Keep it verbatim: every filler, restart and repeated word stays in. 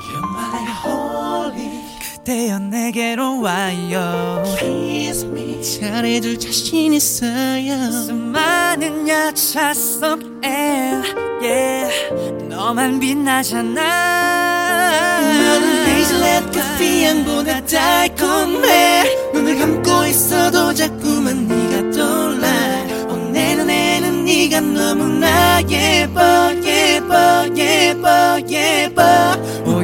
You're my holy. 그대여 내게로 와요. Kiss me. 잘해줄 자신 있어요. 수많은 여차 속에 yeah, 너만 빛나잖아. 너는 헤이즐넛 커피 향보다 달콤해. 눈을 감고 있어도 자꾸만 네가 떠올라. 어, 내 눈에는 네가 너무나 예뻐 예뻐 예뻐 예뻐.